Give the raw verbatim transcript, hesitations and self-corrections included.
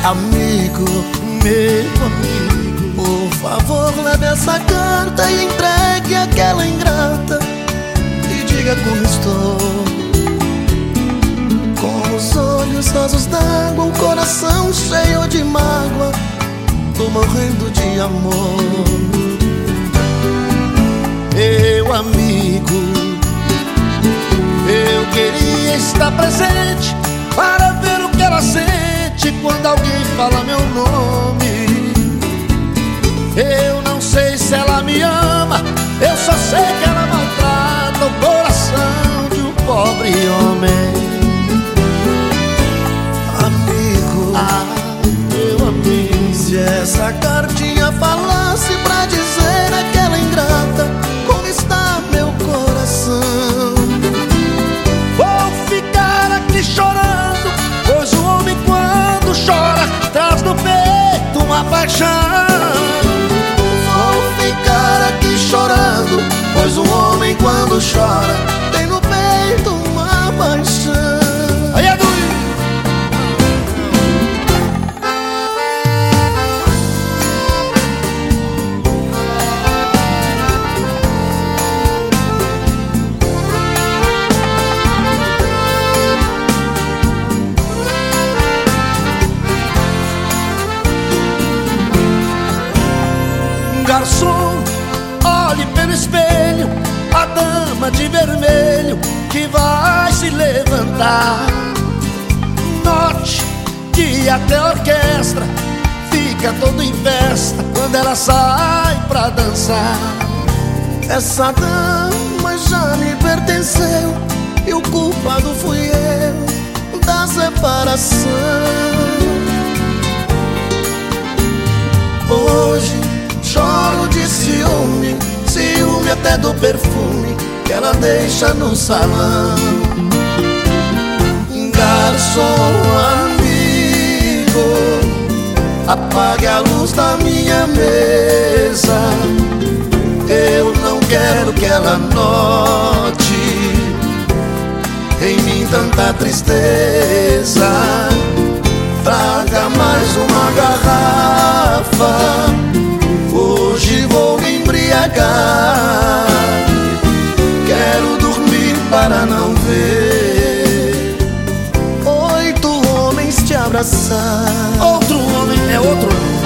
Amigo, meu amigo, por favor leve essa carta e entregue aquela ingrata e diga como estou. Com os olhos rasos d'água, o coração cheio de mágoa, tô morrendo de amor. Meu amigo, eu queria estar presente para ver o que ela sente quando alguém fala meu nome. Eu não sei se ela me ama, eu só sei que ela maltrata o coração de um pobre homem. Amigo, ah, meu amigo, se essa cartinha falasse pra dizer aquela ingrata como está meu coração, vou ficar aqui chorando, pois o homem quando chora traz no peito uma paixão. Vou ficar aqui chorando, pois o homem quando chora tem no peito uma paixão. Aí é garçom, olhe pelo espelho a dama de vermelho que vai se levantar. Note que até a orquestra fica todo em festa quando ela sai pra dançar. Essa dama já me pertenceu e o culpado fui eu da separação. Hoje choro de ciúme, ciúme até do perfume que ela deixa no salão. Garçom amigo, apague a luz da minha mesa. Eu não quero que ela note em mim tanta tristeza. Traga mais uma garrafa, hoje vou me embriagar. Quero dormir para não ver oito homens te abraçar. Outro homem é outro